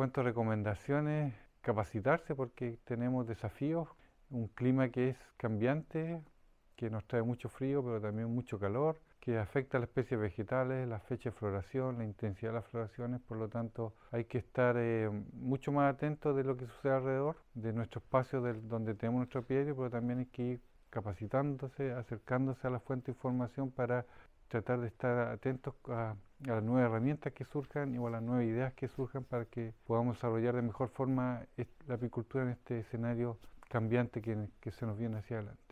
cuanto a recomendaciones, capacitarse porque tenemos desafíos, un clima que es cambiante, que nos trae mucho frío, pero también mucho calor, que afecta a las especies vegetales, la fecha de floración, la intensidad de las floraciones, por lo tanto hay que estar mucho más atentos de lo que sucede alrededor, de nuestro espacio donde tenemos nuestro apiario, pero también hay que ir capacitándose, acercándose a la fuente de información para tratar de estar atentos a las nuevas herramientas que surjan o a las nuevas ideas que surjan para que podamos desarrollar de mejor forma la apicultura en este escenario cambiante que se nos viene hacia adelante.